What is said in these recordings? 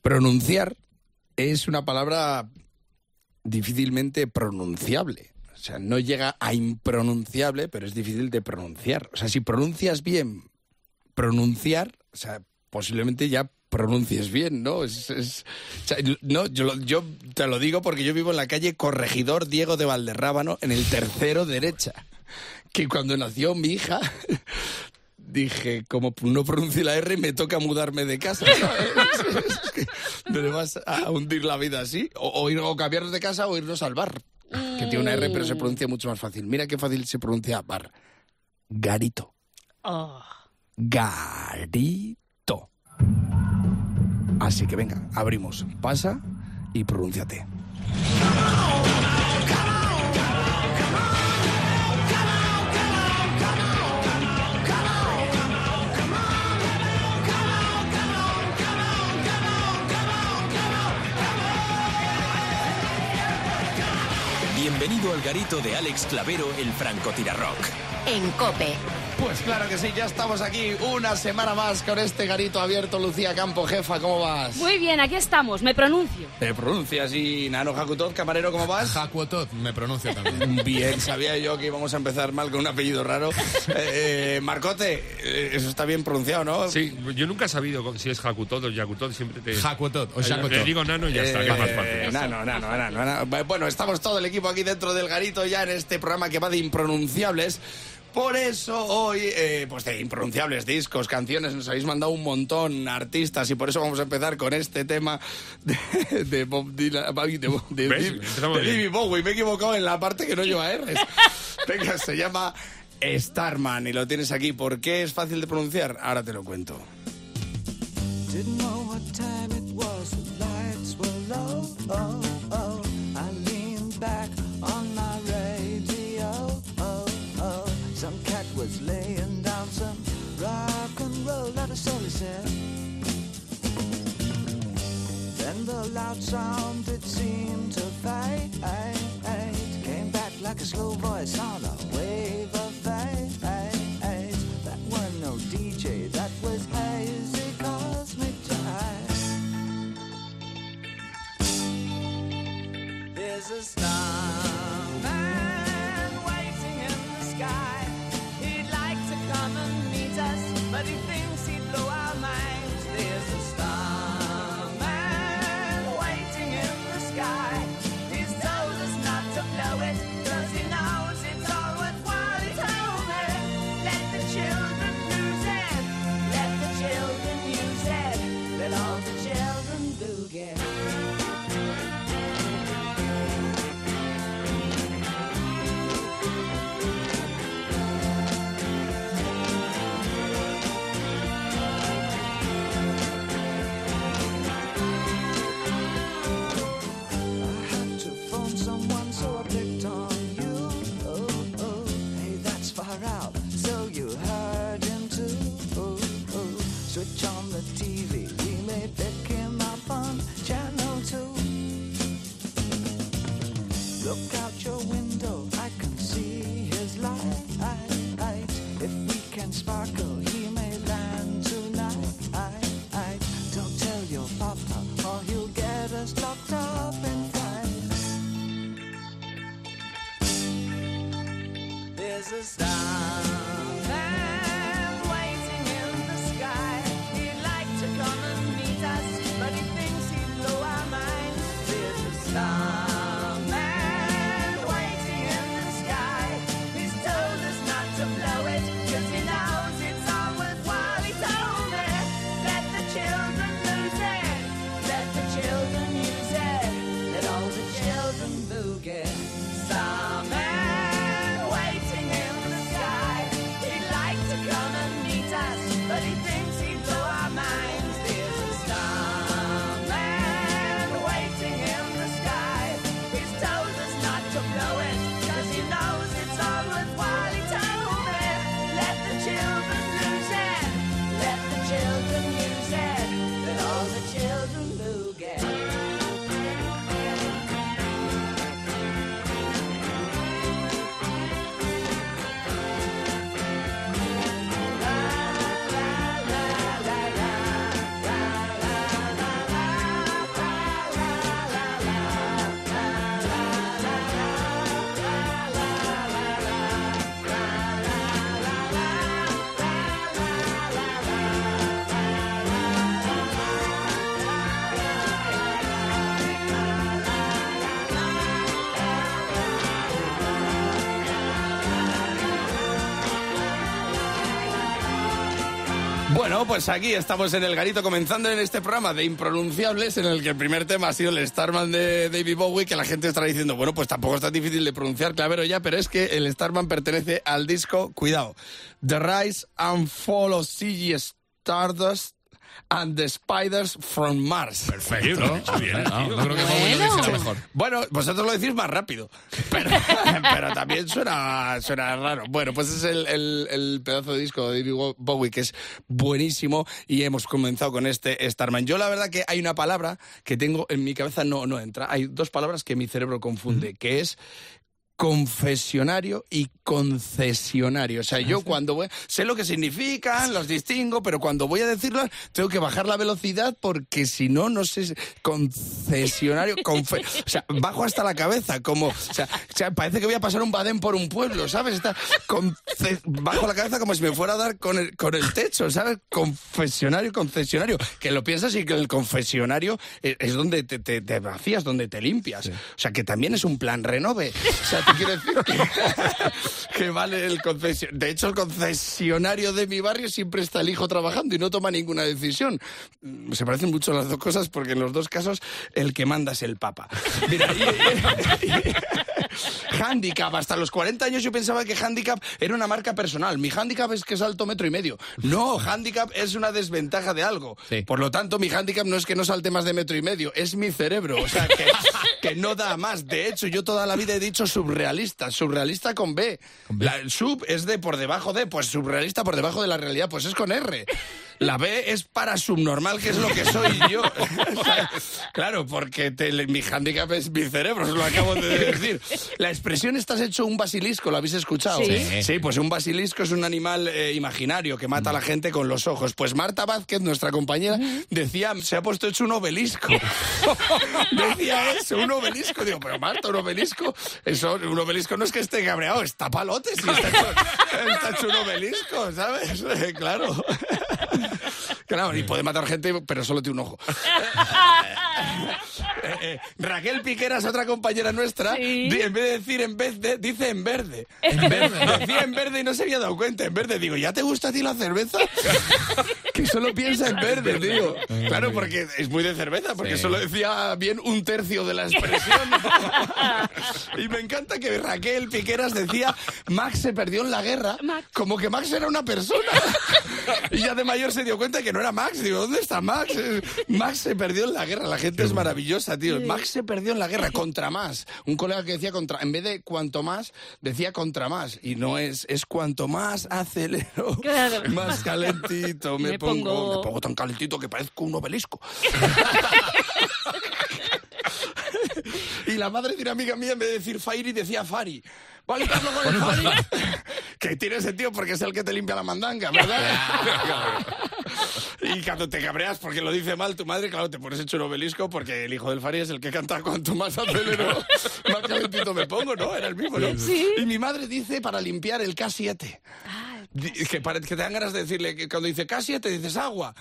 Pronunciar es una palabra difícilmente pronunciable. O sea, no llega a impronunciable, pero es difícil de pronunciar. O sea, si pronuncias bien pronunciar, o sea, posiblemente ya pronuncies bien, ¿no? O sea, no, yo te lo digo porque yo vivo en la calle Corregidor Diego de Valderrábano, en el tercero derecha. Que cuando nació mi hija, dije, como no pronuncio la R, me toca mudarme de casa, ¿sabes? Es que me vas a hundir la vida así. O cambiarnos de casa o irnos al bar, que tiene una R pero se pronuncia mucho más fácil. Mira qué fácil se pronuncia bar. Garito. Oh. Garito. Así que venga, abrimos. Pasa y pronúnciate. Bienvenido al garito de Alex Clavero, el francotirarrock. En COPE. Pues claro que sí, ya estamos aquí una semana más con este garito abierto. Lucía Campo, jefa, ¿cómo vas? Muy bien, aquí estamos, me pronuncio. ¿Te pronuncias? Y Nano Jacutot, camarero, ¿cómo vas? Jacutot, me pronuncio también. Bien, sabía yo que íbamos a empezar mal con un apellido raro. Marcote, eso está bien pronunciado, ¿no? Sí, yo nunca he sabido si es Jacutot o Yacutot, siempre te... Jacutot o Jacutot. Le digo Nano y ya está, que es más fácil. Nano. Bueno, estamos todo el equipo aquí dentro del garito ya en este programa que va de impronunciables. Por eso hoy, pues de impronunciables discos, canciones, nos habéis mandado un montón, artistas, y por eso vamos a empezar con este tema de Bob Dylan, de David Bowie. Me he equivocado en la parte que no lleva R. Venga, se llama Starman y lo tienes aquí. ¿Por qué es fácil de pronunciar? Ahora te lo cuento. Didn't know what time it was, the lights were low, oh, oh. I leaned back on my radio, oh, oh. Some cat was laying down some rock and roll, that is all he said. Then the loud sound, it seemed to fade, came back like a slow voice on a wave of fade. That weren't no DJ, that was hazy cosmic jive. There's a starman waiting in the sky. He'd like to come and meet us, but he thinks he'd blow our minds. There's a starman waiting in the sky. He's told us not to blow it, 'cause he knows it's alright. Bueno, pues aquí estamos en El Garito, comenzando en este programa de impronunciables, en el que el primer tema ha sido el Starman de David Bowie, que la gente estará diciendo, bueno, pues tampoco es tan difícil de pronunciar, Clavero, ya, pero es que el Starman pertenece al disco, cuidado, The Rise and Fall of Ziggy Stardust and the Spiders from Mars. Perfecto. Muy bien, No creo que Bowie lo dijera mejor. Bueno, vosotros lo decís más rápido, pero también suena raro. Bueno, pues es el pedazo de disco de David Bowie, que es buenísimo, y hemos comenzado con este Starman. Yo la verdad que hay una palabra que tengo en mi cabeza, no entra. Hay dos palabras que mi cerebro confunde, que es confesionario y concesionario. O sea, yo cuando voy... Sé lo que significan, los distingo, pero cuando voy a decirlas tengo que bajar la velocidad porque si no, no sé... Concesionario... o sea, bajo hasta la cabeza, como... O sea, parece que voy a pasar un badén por un pueblo, ¿sabes? Bajo la cabeza como si me fuera a dar con el techo, ¿sabes? Confesionario, concesionario. Que lo piensas y que el confesionario es donde te vacías, donde te limpias. Sí. O sea, que también es un plan renove. O sea, te quiero decir que vale el concesionario. De hecho, el concesionario de mi barrio siempre está el hijo trabajando y no toma ninguna decisión. Se parecen mucho las dos cosas porque en los dos casos el que manda es el Papa. Mira, Handicap, hasta los 40 años yo pensaba que Handicap era una marca personal. Mi Handicap es que salto 1,5 metros. No, Handicap es una desventaja de algo. Sí. Por lo tanto, mi Handicap no es que no salte más de 1,5 metros, es mi cerebro. O sea, que no da más. De hecho, yo toda la vida he dicho surrealista con B. El sub es de por debajo de, pues surrealista por debajo de la realidad, pues es con R. La B es para subnormal, que es lo que soy yo. O sea, claro, porque mi handicap es mi cerebro, os lo acabo de decir. La expresión estás hecho un basilisco, ¿lo habéis escuchado? Sí, pues un basilisco es un animal imaginario que mata a la gente con los ojos. Pues Marta Vázquez, nuestra compañera, decía, se ha puesto hecho un obelisco. Decía eso, un obelisco. Digo, pero Marta, un obelisco, un obelisco no es que esté cabreado, está palote, sí, está hecho un obelisco, ¿sabes? Claro. Claro, y puede matar gente, pero solo tiene un ojo. Raquel Piqueras, otra compañera nuestra, en vez de decir dice en verde. Decía en verde y no se había dado cuenta. En verde, digo, ¿ya te gusta a ti la cerveza? Que solo piensa en verde, tío. Claro, porque es muy de cerveza, porque solo decía bien un tercio de la expresión. Y me encanta que Raquel Piqueras decía, Max se perdió en la guerra, como que Max era una persona. Y ya de mayor se dio cuenta que no era Max. Digo, ¿dónde está Max? Max se perdió en la guerra. La gente es maravillosa, tío. Max se perdió en la guerra, contra más. Un colega que decía en vez de cuanto más, decía contra más. Y no es cuanto más acelero, claro, más calentito me pongo tan calentito que parezco un obelisco. Y la madre de una amiga mía, en vez de decir Fairy, decía Fari. ¿Vale, Carlos, con el Fari? Que tiene sentido porque es el que te limpia la mandanga, ¿verdad? Y cuando te cabreas porque lo dice mal tu madre, claro, te pones hecho un obelisco porque el hijo del Fari es el que canta cuanto más acelero, más calentito me pongo, ¿no? Era el mismo, ¿no? Sí. Y mi madre dice para limpiar el K7. Que te dan ganas de decirle que cuando dice K7 dices agua.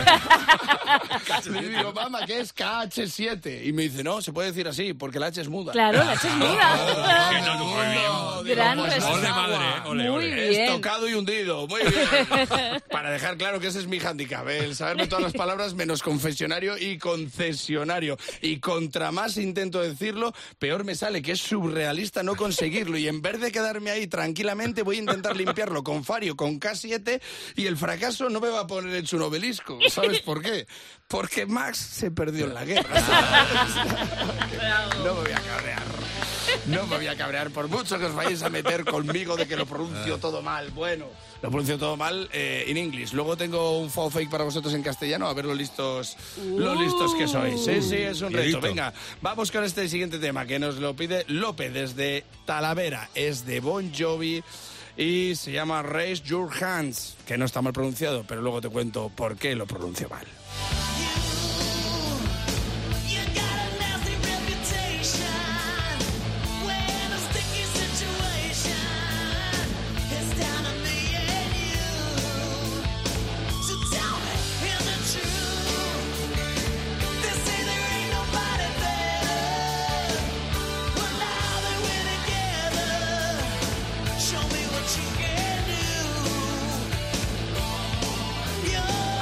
Y digo, mamá, ¿qué es KH7? Y me dice, no, se puede decir así porque la H es muda. Claro, la H es muda. Gran respuesta. Muy bien. Estocado y hundido. Muy bien. Para dejar claro que ese es mi handicap, el saberme todas las palabras menos confesionario y concesionario. Y contra más intento decirlo, peor me sale, que es surrealista no conseguirlo. Y en vez de quedarme ahí tranquilamente, voy a intentar limpiarlo con Fario, con K7, y el fracaso no me va a poner hecho un obelisco. ¿Sabes por qué? Porque Max se perdió en la guerra. No me voy a cabrear. No me voy a cabrear por mucho que os vayáis a meter conmigo de que lo pronuncio todo mal. Bueno, lo pronuncio todo mal en inglés. Luego tengo un faux fake para vosotros en castellano, a ver lo listos que sois. Sí, es un reto. Venga, vamos con este siguiente tema que nos lo pide Lope desde Talavera. Es de Bon Jovi y se llama Raise Your Hands, que no está mal pronunciado, pero luego te cuento por qué lo pronuncio mal. Show me what you can do. You're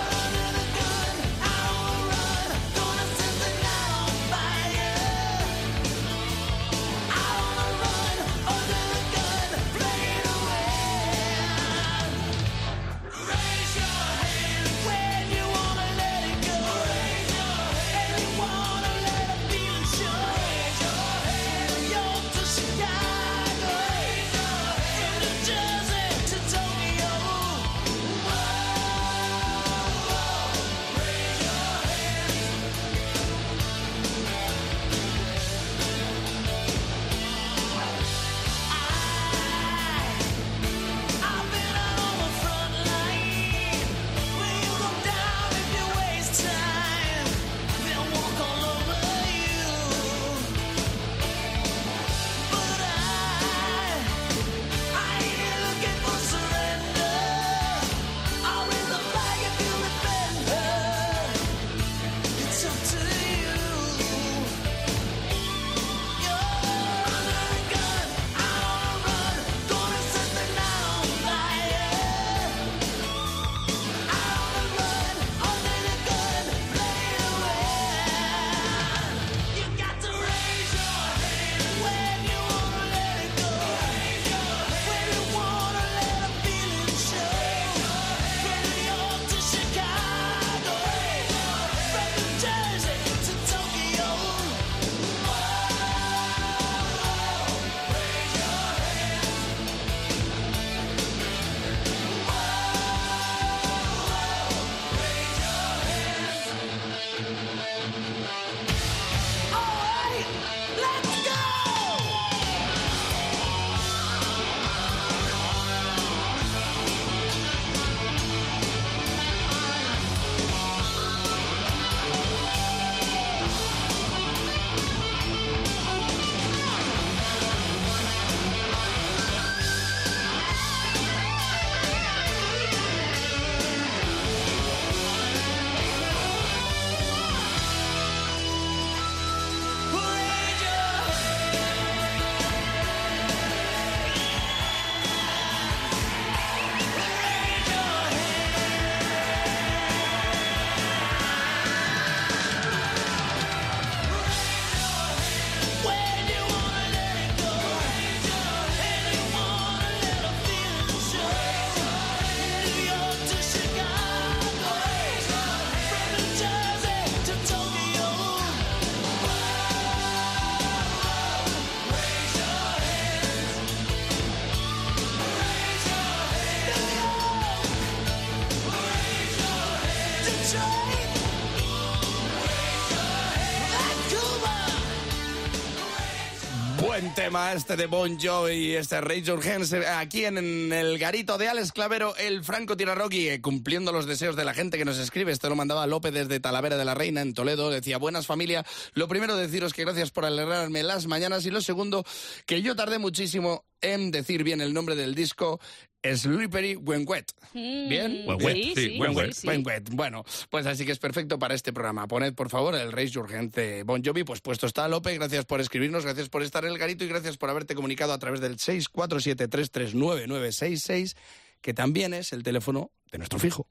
Buen tema este de Bon Jovi, este Rage Against the Machine, aquí en el garito de Alex Clavero, el francotirador, cumpliendo los deseos de la gente que nos escribe. Esto lo mandaba López desde Talavera de la Reina, en Toledo. Decía: buenas familia, lo primero deciros que gracias por alegrarme las mañanas, y lo segundo, que yo tardé muchísimo en decir bien el nombre del disco, Slippery When Wet. ¿Bien? When Wet, sí, When Wet. When Wet. Bueno, pues así que es perfecto para este programa. Poned, por favor, el Rage Against the Bon Jovi. Pues puesto está, López. Gracias por escribirnos, gracias por estar en el garito y gracias por haberte comunicado a través del 647-339-966, que también es el teléfono de nuestro fijo.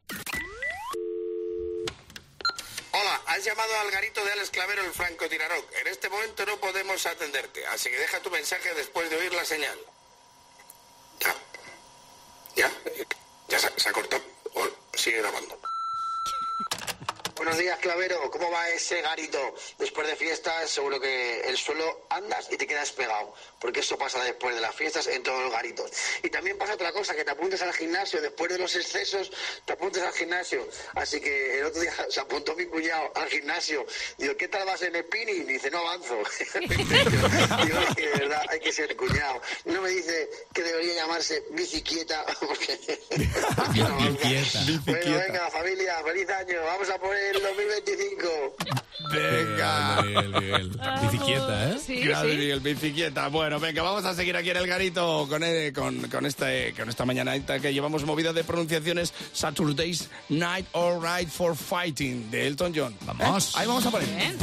Hola, has llamado al garito de Alex Clavero, el francotirador. En este momento no podemos atenderte, así que deja tu mensaje después de oír la señal. Ya se ha cortado. Sigue grabando. Buenos días, Clavero. ¿Cómo va ese garito? Después de fiestas, seguro que el suelo andas y te quedas pegado, porque eso pasa después de las fiestas en todos los garitos. Y también pasa otra cosa, que te apuntes al gimnasio. Después de los excesos, te apuntes al gimnasio. Así que el otro día se apuntó mi cuñado al gimnasio. Digo, ¿qué tal vas en spinning? Dice, no avanzo. Digo, es que de verdad hay que ser cuñado. No me dice que debería llamarse bicicleta, porque no avanza. Bueno, venga, familia, feliz año. Vamos a por el 2025. Venga. Miguel. Bicicleta, ¿eh? Sí, Gracias, sí. Miguel, bicicleta. Bueno, venga, vamos a seguir aquí en el garito con esta mañanita que llevamos movida de pronunciaciones. Saturday's Night All Right for Fighting, de Elton John. Vamos. Ahí vamos a poner. Bien.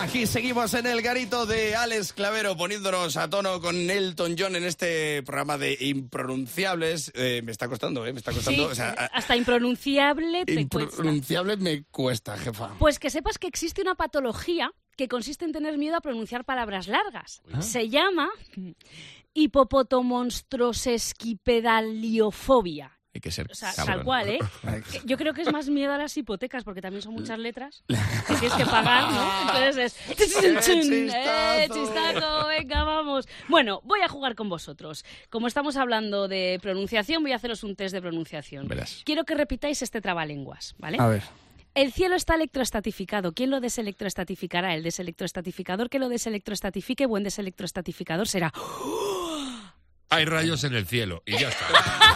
Aquí seguimos en el garito de Alex Clavero, poniéndonos a tono con Elton John en este programa de impronunciables. Me está costando, me está costando. Sí, o sea, hasta impronunciable te cuesta. impronunciable me cuesta, jefa. Pues que sepas que existe una patología que consiste en tener miedo a pronunciar palabras largas. Se llama hipopotomonstrosesquipedaliofobia. Hay que ser O sea, cabrón. tal cual, ¿eh? Yo creo que es más miedo a las hipotecas, porque también son muchas letras que tienes que pagar, ¿no? Entonces es... chistaco, venga, vamos. Bueno, voy a jugar con vosotros. Como estamos hablando de pronunciación, voy a haceros un test de pronunciación. Verás. Quiero que repitáis este trabalenguas, ¿vale? A ver. El cielo está electroestatificado. ¿Quién lo deselectroestatificará? El deselectroestatificador que lo deselectroestatifique, buen deselectroestatificador será... Hay rayos en el cielo y ya está.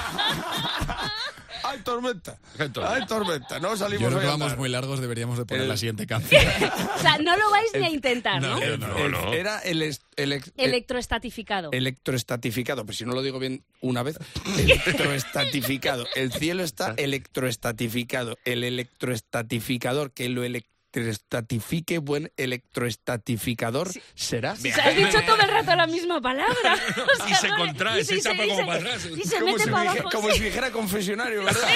¡Ay, tormenta! Entonces. ¡Ay, tormenta! No salimos Yo creo hoy que a vamos andar. muy largos, deberíamos de poner la siguiente canción. O sea, no lo vais ni a intentar, ¿no? No. Era Electroestatificado. electroestatificado, pero si no lo digo bien una vez, electroestatificado. El cielo está electroestatificado. El electroestatificador que lo electroestatifique, buen electroestatificador será. O sea, has dicho todo el rato la misma palabra. O sea, Y se no- contrae, y se chapa como para atrás. Y se Como mete si, para dije- abajo. como si dijera confesionario, ¿verdad?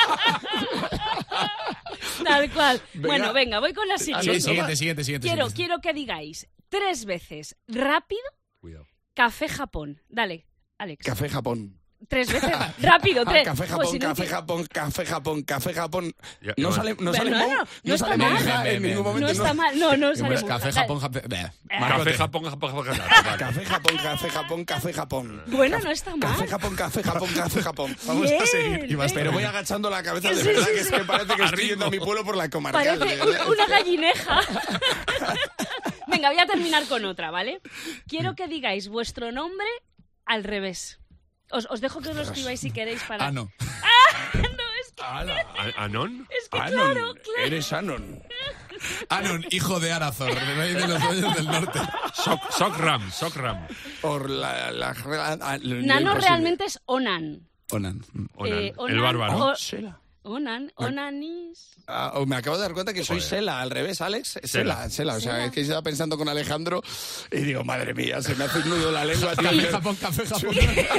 Tal cual. Venga. Bueno, venga, voy con la Sí, siguiente. siguiente. Quiero que digáis 3 veces rápido Cuidado. Café Japón. Dale, Alex. Café Japón. 3 veces. Rápido, 3. Café Pues Japón, si no café entiendo- Japón, café Japón, café Japón. Ya, No bueno. sale, no Pero sale, no, mo- no no está sale mal. monja en ningún momento. No está mal. No sale Pues muy café mal. Japón, Japón. Café Japón. Café Japón, café Japón, café Japón. Bueno, no está mal. Café Japón, café Japón, café Japón. Vamos a seguir. Y vas, Pero voy agachando la cabeza de Sí, verdad, sí, que es sí. que parece que estoy yendo a mi pueblo por la comarcal. Parece una gallineja. Venga, voy a terminar con otra, ¿vale? Quiero que digáis vuestro nombre al revés. Os dejo que os lo escribáis si queréis para... Ah, no. No, es que, ¿Anón? es que Anon, claro. eres Anon. Anon, hijo de Arazor, rey de los reyes del norte. Sokram. Por la Nano realmente es Onan. Onan. Onan, Onan, el bárbaro. o- Sela. Onanis. Me acabo de dar cuenta que soy Sela, al revés, Alex. Sela. O sea, Sela. es que estaba pensando con Alejandro y digo, madre mía, se me hace un nudo la lengua. tío. Café Japón, café Japón.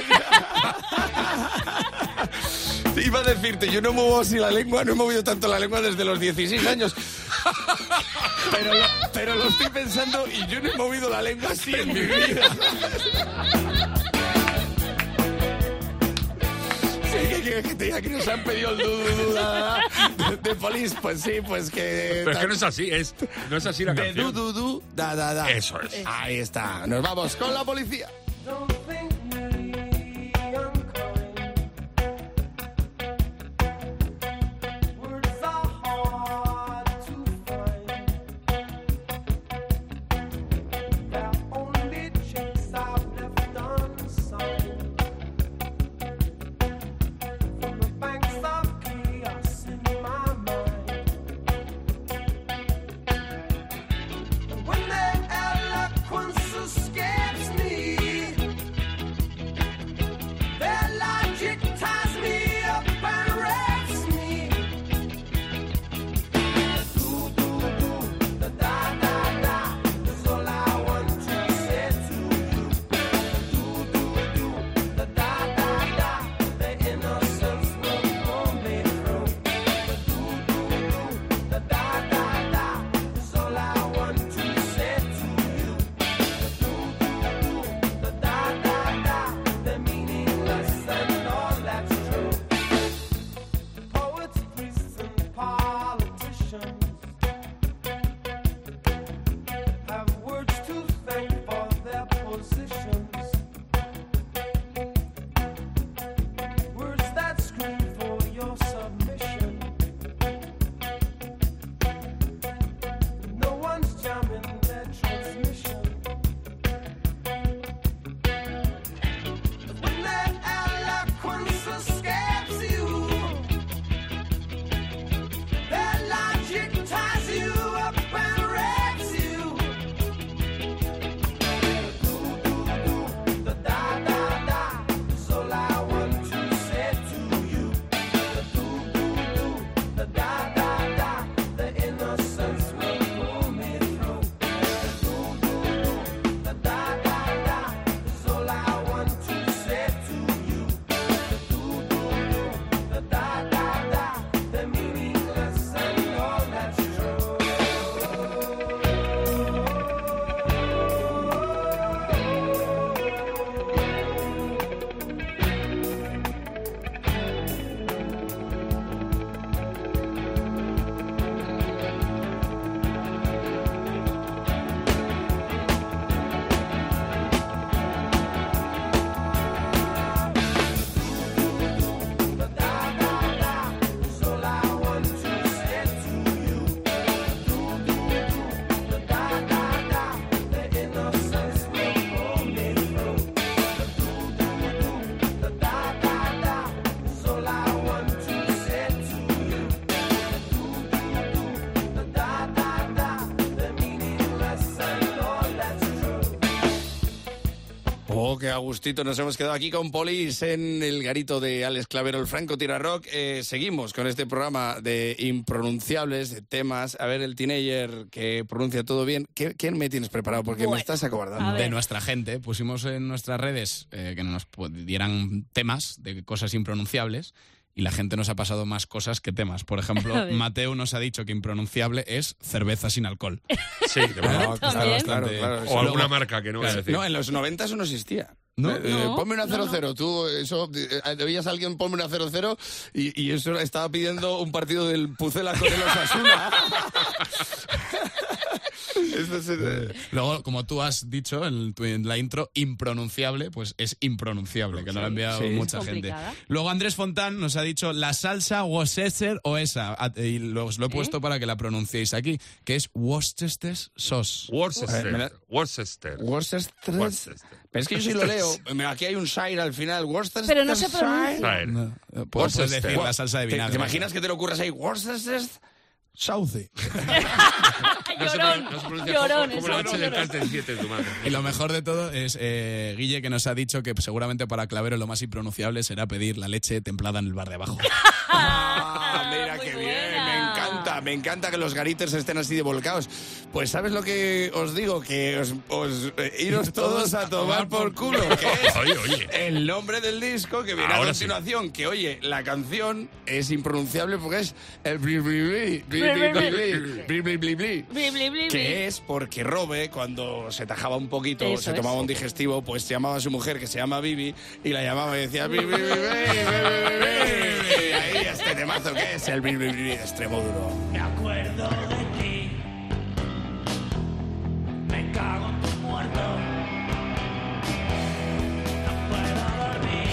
Iba a decirte, yo no muevo así la lengua, no he movido tanto la lengua desde los 16 años. Pero lo estoy pensando y yo no he movido la lengua así en mi vida. Sí, que te diga que nos han pedido el duda de Police, pues sí, pues que... Pero es que no es así, no es así la De canción. du, da, da, da. Eso es. Ahí está. Nos vamos con la policía. Don't think me unkind. Words are hard to find. They're only checks I've left unsigned. From the banks of chaos in my mind. When the eloquence escapes me, que a gustito nos hemos quedado aquí con Polis en el garito de Alex Clavero, el francotirador. Seguimos con este programa de impronunciables, de temas. A ver, el teenager que pronuncia todo bien. ¿Quién me tienes preparado? Porque me estás acobardando. De nuestra gente, pusimos en nuestras redes que nos dieran temas de cosas impronunciables y la gente nos ha pasado más cosas que temas. Por ejemplo, Mateo nos ha dicho que impronunciable es cerveza sin alcohol. Sí, de verdad. Claro. O alguna marca que no voy a decir. No, en los 90 eso no existía. ¿No? Ponme una 00. Tú, eso, veías a alguien ponme una 00 y eso estaba pidiendo un partido del Pucela con el Osasuna. Luego, como tú has dicho en la intro, impronunciable, pues es impronunciable, que nos lo ha enviado mucha gente. Luego Andrés Fontán nos ha dicho la salsa Worcester o esa, y os lo he puesto para que la pronunciéis aquí, que es Worcester sauce. Worcester. Pero es que yo sí lo leo. Aquí hay un shire al final. Worcester. Pero no se pronuncia. No, puedes decir la salsa de vinagre. ¿Te imaginas que te lo ocurras ahí? Worcester Sauce. Llorón. Como la noche del Cartel 7 de tu madre. Y lo mejor de todo es Guille, que nos ha dicho que seguramente para Clavero lo más impronunciable será pedir la leche templada en el bar de abajo. Mira qué bien. Me encanta que los garites estén así de volcados. Pues ¿sabes lo que os digo? Que iros todos a tomar por culo. Que es Oye. el nombre del disco que viene Ahora a continuación. Sí. Que oye, la canción es impronunciable porque es el bli bli bli, que es porque Robe, cuando se tajaba un poquito, eso se tomaba un digestivo, pues se llamaba a su mujer, que se llama Bibi, y la llamaba y decía bli bli bli bli. Y ahí este temazo que es el bli bli bli de Extremoduro. Me acuerdo de ti, me cago en tu muerto, no puedo dormir,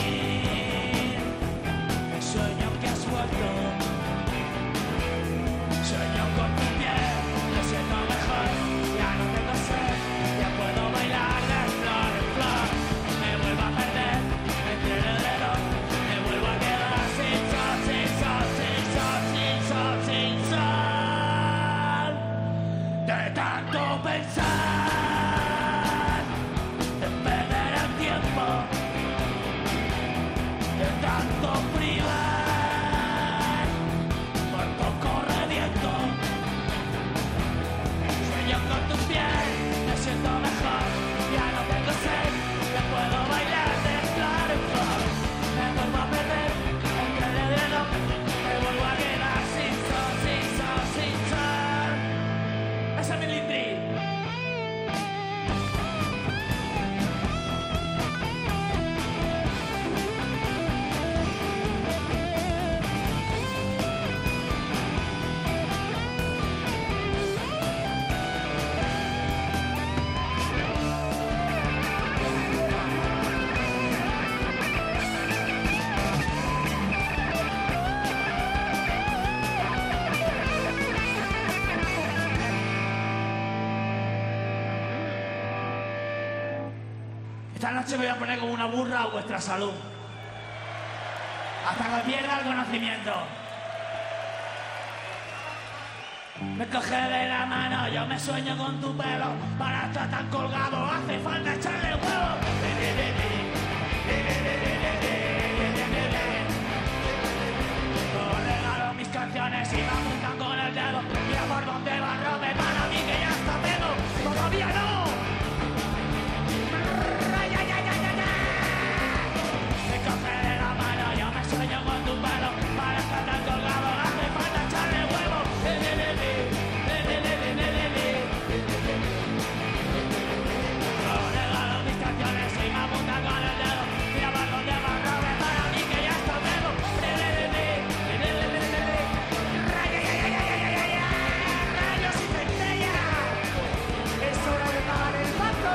sueño que has vuelto, sueño con tu piel, me siento mejor, ya no tengo sed, ya puedo bailar de flor en flor, me vuelvo a perder entre el dedo, me vuelvo a quedar sin sol, sin sol, sin sol, sin sol, sin sol, de tanto pensar en perder el tiempo, de tanto privar, por poco reviento, sueño con tu piel, me siento mejor, ya no tengo sed, ya puedo bailar de flor en flor, me vuelvo a perder entre el dedo, me vuelvo a quedar sin sol, sin sol, sin sol. Ese es mi lindri. Esta noche me voy a poner como una burra a vuestra salud. Hasta que pierda el conocimiento. Me coge de la mano, yo me sueño con tu pelo. Para estar tan colgado hace falta echarle huevo. Os regalo mis canciones y me apuntan con el dedo. Mira por dónde va Robe, para mí que ya está pedo. ¡Todavía no! Me coge de la mano, yo me sueño con tu pelo. Para estar tan colgado hace falta echarle huevo. Os regalo mis canciones y me apuntan con el dedo. Mira por dónde va Robe, para mí que ya está pedo. Rayos y centellas, es hora de pagar el banco.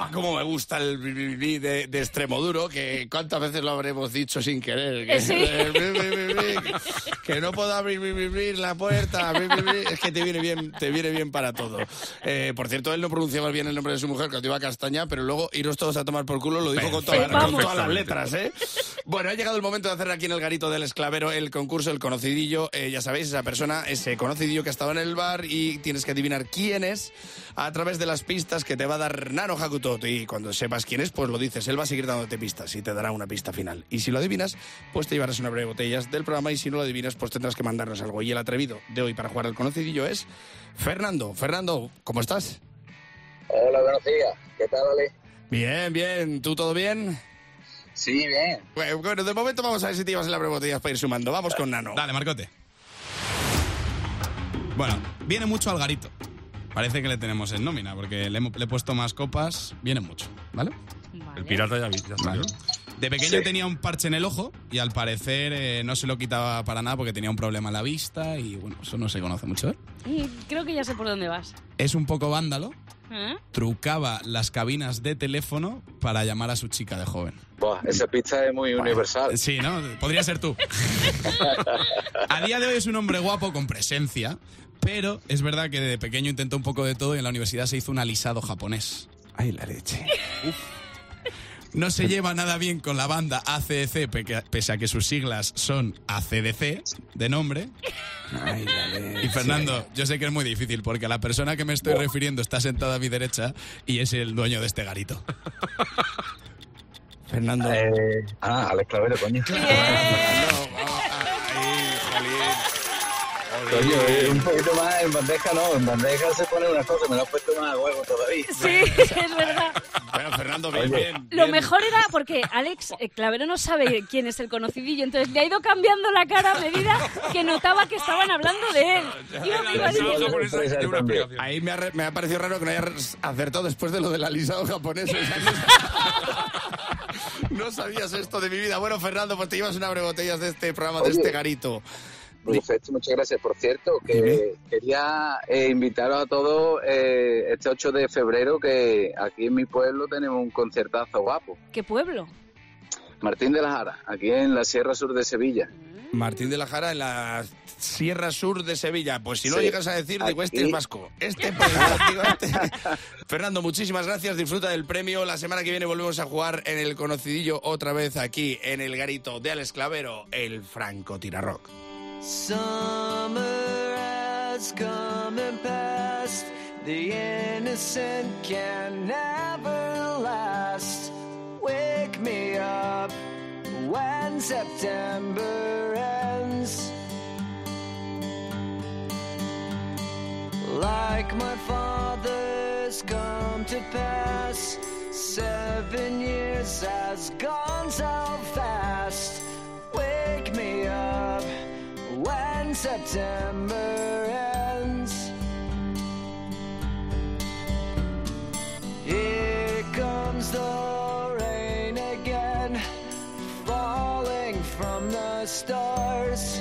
¡Buah, cómo me gusta el bri de Extremoduro! Que cuántas veces lo habremos dicho sin querer. Que, sí. Que no puedo abrir la puerta. Es que te viene bien para todo. Por cierto, él no pronunciaba bien el nombre de su mujer, Cautiva Castaña, pero luego iros todos a tomar por culo lo dijo con todas las letras, ¿eh? Bueno, ha llegado el momento de hacer aquí en el garito del Esclavero el concurso, el conocidillo. Ya sabéis, esa persona, ese conocidillo que ha estado en el bar y tienes que adivinar quién es a través de las pistas que te va a dar Nano Hakuto. Y cuando sepas quién es, pues lo dices. Él va a seguir dándote pistas y te dará una pista final. Y si lo adivinas, pues te llevarás una breve botellas del programa, y si no lo adivinas, pues tendrás que mandarnos algo. Y el atrevido de hoy para jugar al conocidillo es Fernando. Fernando, ¿cómo estás? Hola, buenos días. ¿Qué tal, Ale? Bien, bien. ¿Tú todo bien? Sí, bien. Bueno, de momento vamos a ver si te llevas la breve botellas para ir sumando. Vamos con Nano. Dale, Marcote. Bueno, viene mucho al garito. Parece que le tenemos en nómina, porque le he puesto más copas. Viene mucho, ¿vale? El pirata ya salió. De pequeño tenía un parche en el ojo y al parecer no se lo quitaba para nada porque tenía un problema en la vista y bueno, eso no se conoce mucho, ¿eh? Creo que ya sé por dónde vas. Es un poco vándalo. ¿Eh? Trucaba las cabinas de teléfono para llamar a su chica de joven. Buah, esa pista es muy universal. Sí, ¿no? Podría ser tú. A día de hoy es un hombre guapo con presencia, pero es verdad que de pequeño intentó un poco de todo y en la universidad se hizo un alisado japonés. Ay, la leche. No se lleva nada bien con la banda AC/DC, pese a que sus siglas son AC/DC, de nombre. Ay, la leche. Y Fernando, yo sé que es muy difícil porque a la persona que me estoy refiriendo está sentada a mi derecha y es el dueño de este garito. Fernando. Alex Clavero, coño. Coño, un poquito más en bandeja, no. En bandeja se pone una cosa, me lo has puesto más a huevo todavía. Sí, es verdad. Bueno, Fernando, bien. Lo mejor era porque Alex Clavero no sabe quién es el conocidillo, entonces le ha ido cambiando la cara a medida que notaba que estaban hablando de él. Ahí me ha parecido raro que no hayas acertado después de lo del alisado japonés. No sabías esto de mi vida. Bueno, Fernando, pues te llevas una breve botellas de este programa, de este garito. Perfecto, muchas gracias. Por cierto, que quería invitaros a todos este 8 de febrero, que aquí en mi pueblo tenemos un concertazo guapo. ¿Qué pueblo? Martín de la Jara, aquí en la Sierra Sur de Sevilla. Martín de la Jara en la Sierra Sur de Sevilla. Pues si no Sí. llegas a decir, digo, este Aquí. es vasco. Fernando, muchísimas gracias. Disfruta del premio. La semana que viene volvemos a jugar en el conocidillo otra vez aquí en el garito de Alex Clavero, el francotirarrock. Summer has come and passed. The innocent can never last. Wake me up when September ends. Like my father's come to pass. 7 years has gone so fast. Wake me up when September ends. Here comes the rain again, falling from the stars,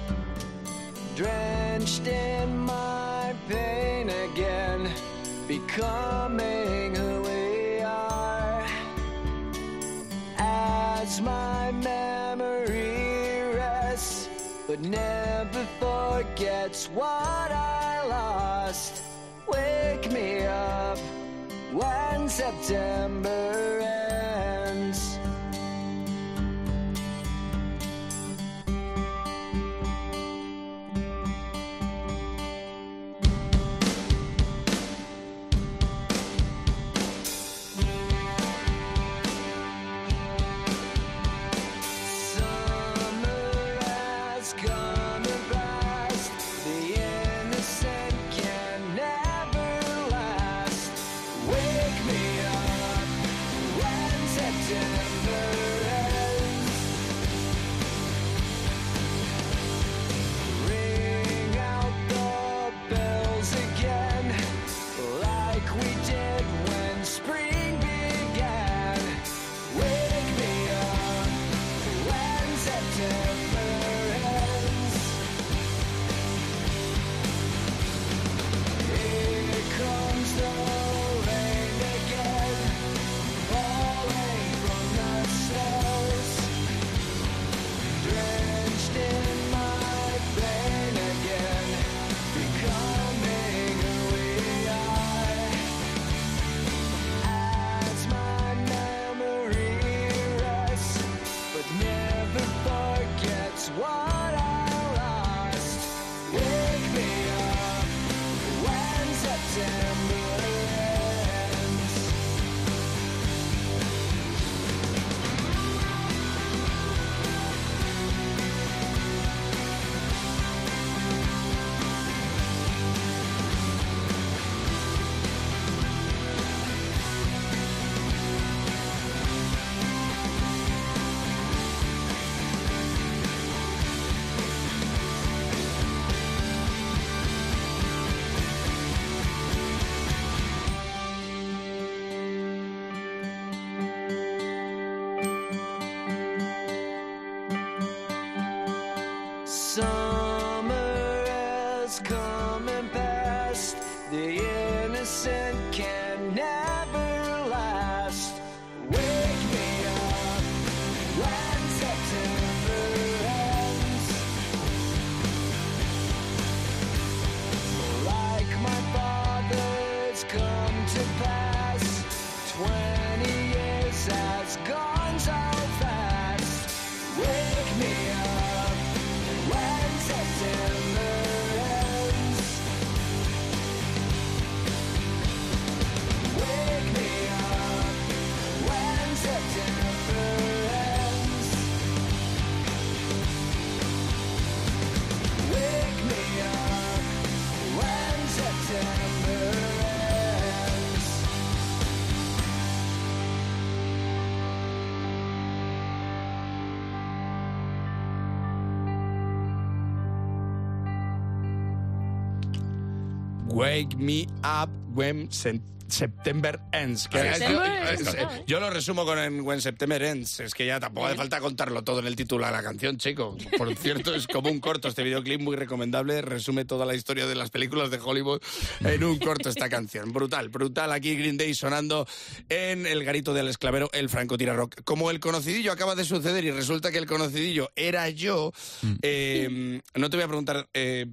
drenched in my pain again, becoming who we are. As my memory rests, but never forgets what I lost. Wake me up when September ends. Summer has come and passed. The innocent can never last. Wake me up when has come and passed. The innocent can never last. Wake me up when September ends. Like my father's come to pass. 20 years has gone so fast. Wake me up when September ends. Wake me up when September ends. Wake me up when September ends. Wake me up when September ends. Yo lo resumo con When September Ends. Es que ya tampoco hace falta contarlo todo en el título de la canción, chico. Por cierto, es como un corto. Este videoclip muy recomendable. Resume toda la historia de las películas de Hollywood en un corto esta canción. Brutal, brutal. Aquí Green Day sonando en el garito del esclavero, el francotirador. Como el conocidillo acaba de suceder y resulta que el conocidillo era yo, no te voy a preguntar...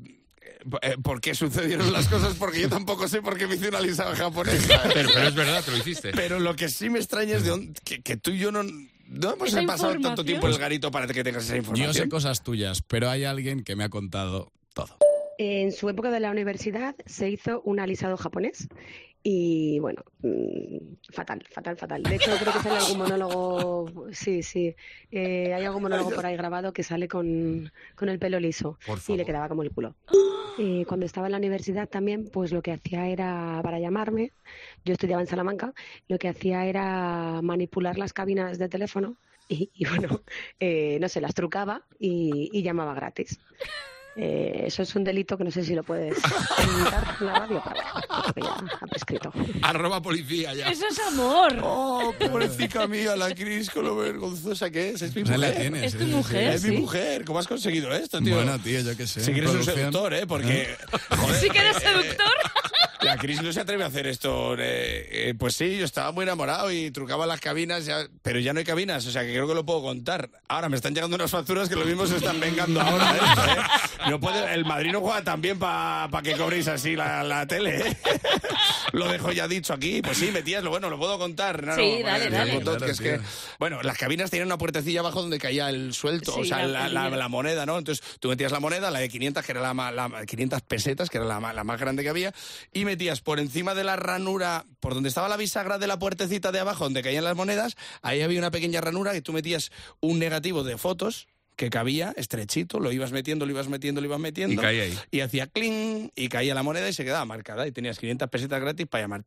¿por qué sucedieron las cosas? Porque yo tampoco sé por qué me hice una lista japonesa. Pero es verdad, te lo hiciste. Pero lo que sí me extraña es que tú y yo no hemos pasado tanto tiempo en el garito para que tengas esa información. Yo sé cosas tuyas, pero hay alguien que me ha contado todo. En su época de la universidad se hizo un alisado japonés y, bueno, fatal. De hecho, creo que sale algún monólogo, sí, hay algún monólogo por ahí grabado que sale con el pelo liso y le quedaba como el culo. Cuando estaba en la universidad también, pues lo que hacía era, para llamarme, yo estudiaba en Salamanca, lo que hacía era manipular las cabinas de teléfono y bueno, no sé, las trucaba y llamaba gratis. Eso es un delito que no sé si lo puedes comentar en la radio, pero ya ha prescrito. @policía ya. Eso es amor. Oh, pobrecita mía, la Cris, con lo vergonzosa que es. Es mi mujer. La tienes, es tu mujer, Es mi mujer. ¿Cómo has conseguido esto, tío? Bueno, tío, yo qué sé. Si quieres un Producción. seductor, porque... joder, ¿Sí que eres seductor? La Cris no se atreve a hacer esto. Pues sí, yo estaba muy enamorado y trucaba las cabinas, pero ya no hay cabinas, o sea que creo que lo puedo contar. Ahora me están llegando unas facturas que lo mismo se están vengando ahora. No puede, el Madrid no juega tan bien para que cobréis así la tele. Lo dejo ya dicho aquí. Pues sí, metías, bueno, lo puedo contar. No, sí, no, dale. Claro, que es que, bueno, las cabinas tenían una puertecilla abajo donde caía el suelto, Sí, o sea, la moneda, ¿no? Entonces tú metías la moneda, la de 500, que era 500 pesetas, que era la más grande que había, y metías por encima de la ranura, por donde estaba la bisagra de la puertecita de abajo, donde caían las monedas, ahí había una pequeña ranura que tú metías un negativo de fotos que cabía estrechito, lo ibas metiendo. Y caía ahí. Y hacía cling, y caía la moneda y se quedaba marcada. Y tenías 500 pesetas gratis para llamar.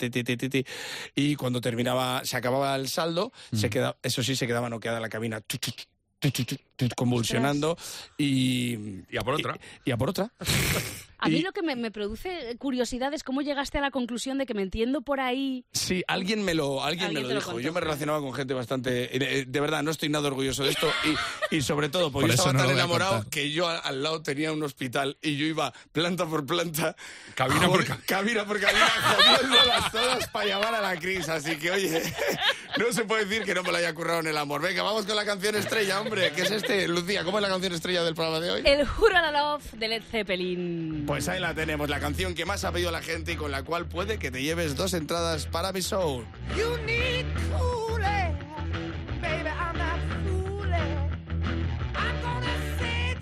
Y cuando se acababa el saldo, se quedaba noqueada la cabina. Convulsionando y a por otra. Y a por otra. A mí lo que me produce curiosidad es cómo llegaste a la conclusión de que metiendo por ahí... Sí, alguien me lo dijo. Yo me relacionaba con gente bastante... De verdad, no estoy nada orgulloso de esto. Y sobre todo, porque yo estaba tan enamorado que yo al lado tenía un hospital y yo iba planta por planta, cabina por cabina, jodiéndolas todas para llamar a la Cris. Así que, oye, no se puede decir que no me lo haya currado en el amor. Venga, vamos con la canción estrella, hombre. ¿Qué es Lucía, ¿cómo es la canción estrella del programa de hoy? El Hurra la Love de Led Zeppelin. Pues ahí la tenemos, la canción que más ha pedido la gente y con la cual puede que te lleves 2 entradas para mi show. You need cooling, baby, I'm not fooling. I'm gonna send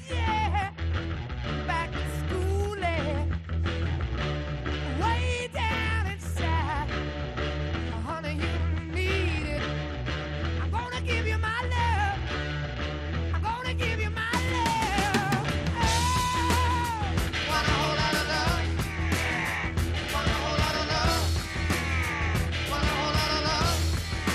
you back to schooling. Way down inside, honey, you need it. I'm gonna give you my love. I'm gonna give you my love. Oh, want a whole lot of love. Want a whole lot of love. Want a whole lot of love.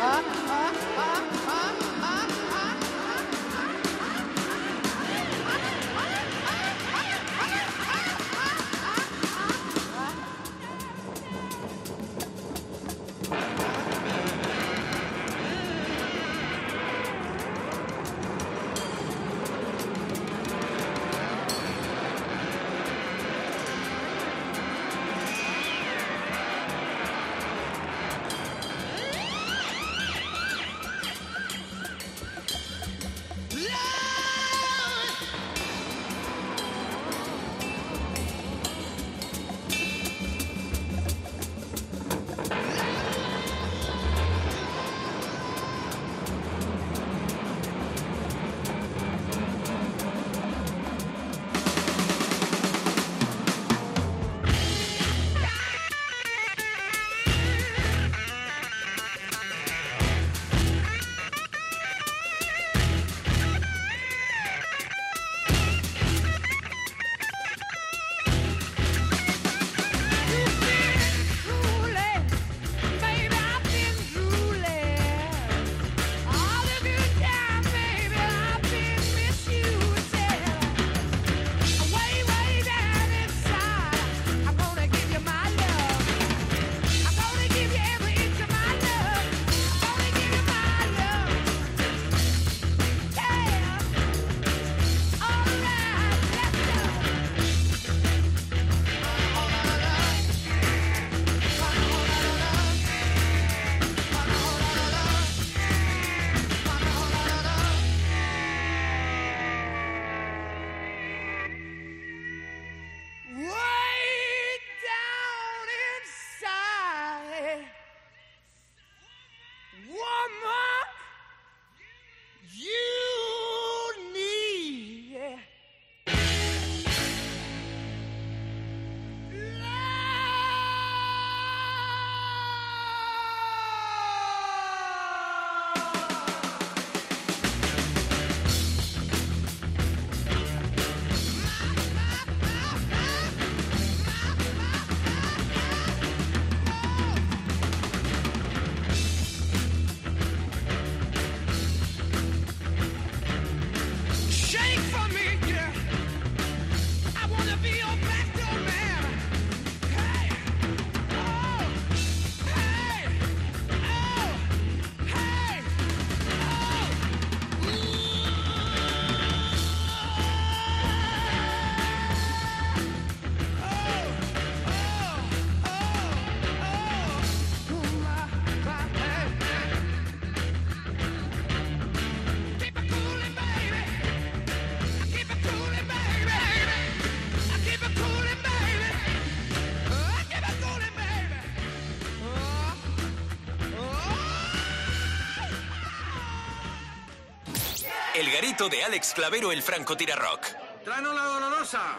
El garito de Alex Clavero, el francotirador. ¡Tráenos la dolorosa!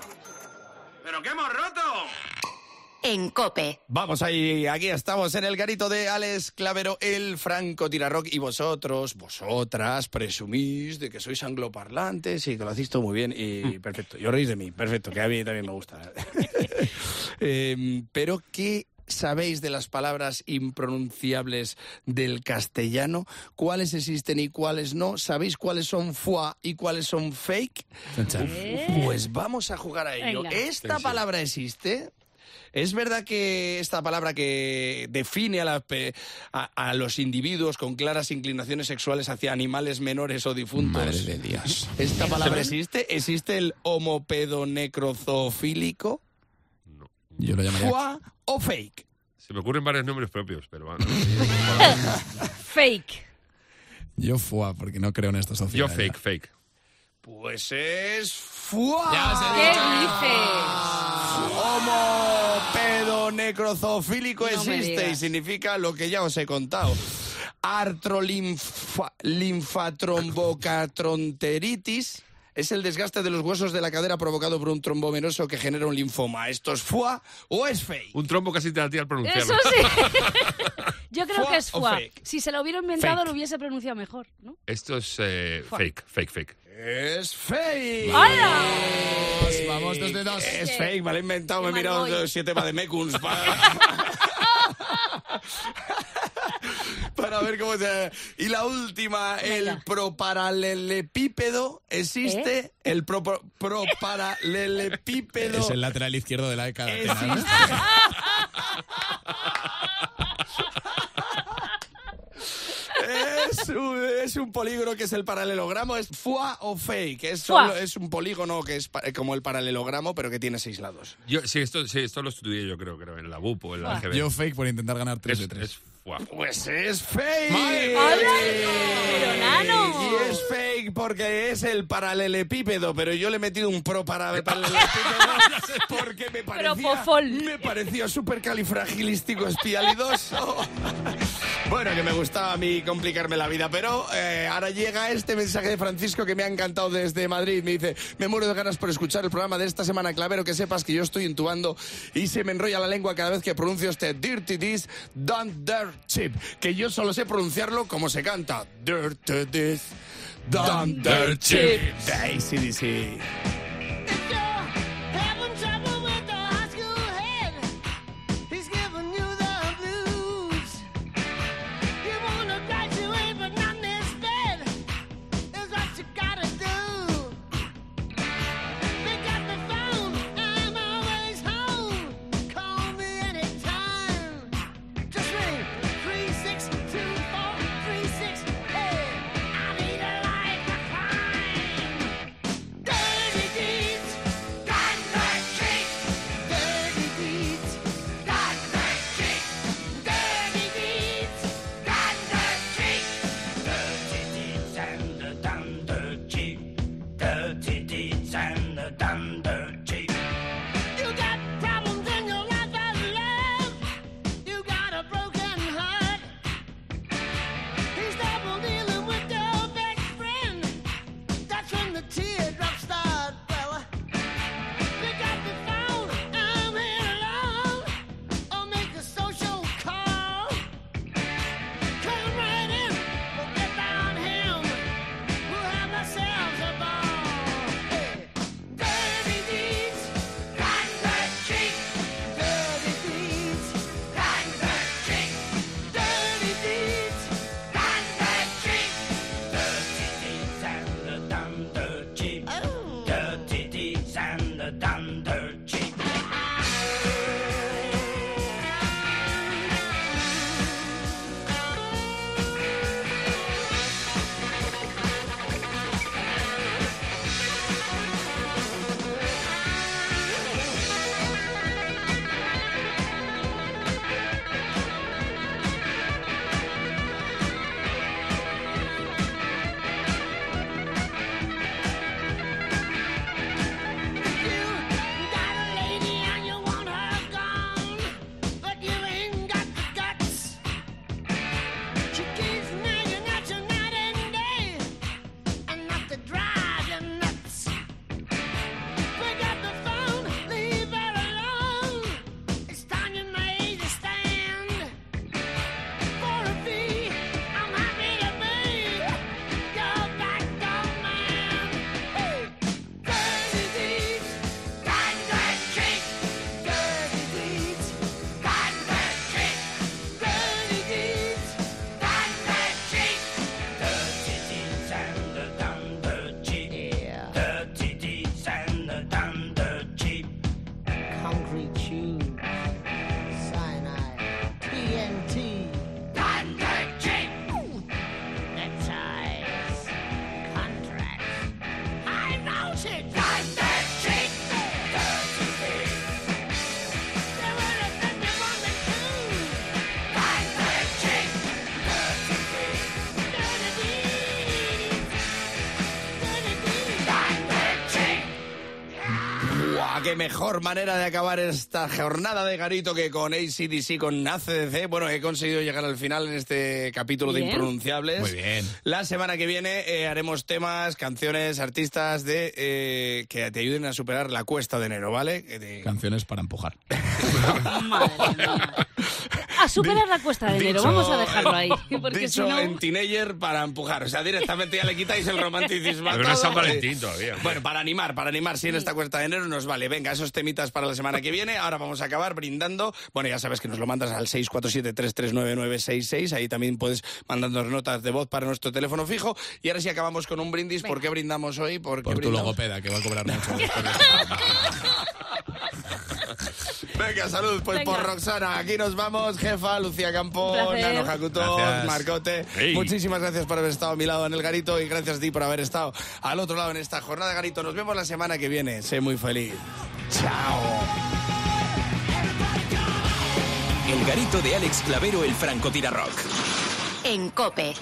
¡Pero qué hemos roto! En COPE. Vamos ahí, aquí estamos en el garito de Alex Clavero, el francotirador, y vosotras, presumís de que sois angloparlantes y que lo hacéis todo muy bien y perfecto. Y os reís de mí, perfecto, que a mí también me gusta. Pero ¿qué sabéis de las palabras impronunciables del castellano? ¿Cuáles existen y cuáles no? ¿Sabéis cuáles son foie y cuáles son fake? Pues vamos a jugar a ello. Venga. ¿Esta palabra existe? ¿Es verdad que esta palabra que define a los individuos con claras inclinaciones sexuales hacia animales menores o difuntos? Madre de Dios. ¿Esta palabra existe? ¿Existe el homopedonecrozoofílico? No. Yo lo llamaría... ¿Foie o fake? Se me ocurren varios nombres propios, pero bueno. Fake. Yo foie, porque no creo en esta sociedad. Yo fake. Pues es foie. ¿Qué dices? Homopedonecrozoofílico No me existe y digas. significa lo que ya os he contado. Artrolinfatrombocatronteritis es el desgaste de los huesos de la cadera provocado por un trombo venoso que genera un linfoma. ¿Esto es foie o es fake? Un trombo casi te da a ti al pronunciarlo. Eso sí. Yo creo ¿Foie que es o foie. fake? Si se lo hubiera inventado, Fake. lo hubiese pronunciado mejor, ¿no? Esto es fake. Es fake. ¡Hala! Vamos, 2 de 2. Es fake, me lo he inventado, me he Qué mirado mal voy. 7 vademecums para ver cómo se... Y la última, el proparalelepípedo. ¿Existe? El proparalelepípedo. Es el lateral izquierdo de la década. Es un polígono que es el paralelogramo, es foie o fake, es un polígono que es como el paralelogramo, pero que tiene 6 lados. Esto lo estudié yo creo en la BUP o en la AGB. Yo fake por intentar ganar 3 de 3. Pues es fake. ¡Pero nano! Y es fake porque es el paralelepípedo, pero yo le he metido un paralelepípedo porque me parecía supercalifragilístico espialidoso. Bueno, que me gustaba a mí complicarme la vida, pero ahora llega este mensaje de Francisco que me ha encantado desde Madrid. Me dice, me muero de ganas por escuchar el programa de esta semana, Clavero, que sepas que yo estoy intubando y se me enrolla la lengua cada vez que pronuncio este Dirty This, Don't Dare Chip, que yo solo sé pronunciarlo como se canta. Dirty This, Don't Dare Chip. De AC/DC. Qué mejor manera de acabar esta jornada de Garito que con AC/DC, con ACDC. Bueno, he conseguido llegar al final en este capítulo de Impronunciables. Muy bien. La semana que viene haremos temas, canciones, artistas que te ayuden a superar la cuesta de enero, ¿vale? Canciones para empujar. Madre mía. a superar la cuesta de enero. Vamos a dejarlo ahí. Porque Dicho si no... en teenager para empujar. O sea, directamente ya le quitáis el romanticismo. Pero no es San Valentín todavía. Bueno, para animar, sí, en esta cuesta de enero nos vale. Venga, esos temitas para la semana que viene. Ahora vamos a acabar brindando. Bueno, ya sabes que nos lo mandas al 647-339966. Ahí también puedes mandarnos notas de voz para nuestro teléfono fijo. Y ahora sí acabamos con un brindis. Venga. ¿Por qué brindamos hoy? Por tu logopeda, que va a cobrar mucho. Venga, salud, pues venga. Por Roxana. Aquí nos vamos, jefa, Lucía Campo, Nano Jacuto, Marcote. Hey. Muchísimas gracias por haber estado a mi lado en el Garito y gracias a ti por haber estado al otro lado en esta jornada de Garito. Nos vemos la semana que viene. Sé muy feliz. Chao. El Garito de Alex Clavero, el francotirador. En COPE.